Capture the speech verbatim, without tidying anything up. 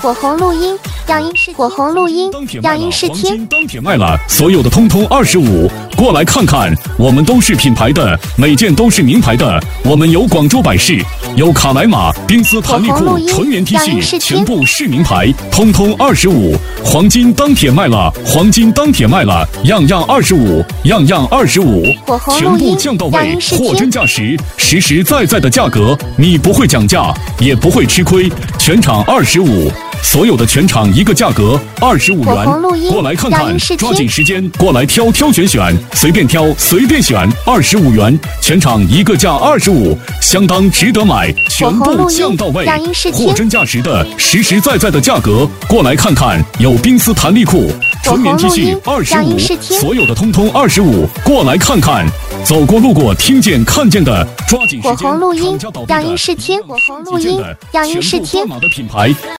火红录音，样音试火红录音，样音试听。 当铁卖了，所有的通通二十五，过来看看，我们都是品牌的，每件都是名牌的。我们有广州百事，有卡莱玛、冰丝弹力裤、纯棉 T 恤，全部是名牌，通通二十五。黄金当铁卖了，黄金当铁卖了，样样二十五，样样二十五，全部降到位，货真价实，实实在在的价格，你不会讲价，也不会吃亏，全场二十五。所有的全场一个价格二十五元，过来看看，抓紧时间过来挑挑选选，随便挑随便选，二十五元，全场一个价二十五，相当值得买，全部降到位，货真价实的实实在在的价格，过来看看，有冰丝弹力裤、纯棉 T 恤二十五，所有的通通二十五，过来看看，走过路过听见看见的，抓紧时间， 火红录音，样音试听，火红录音，样音试听。 的品牌。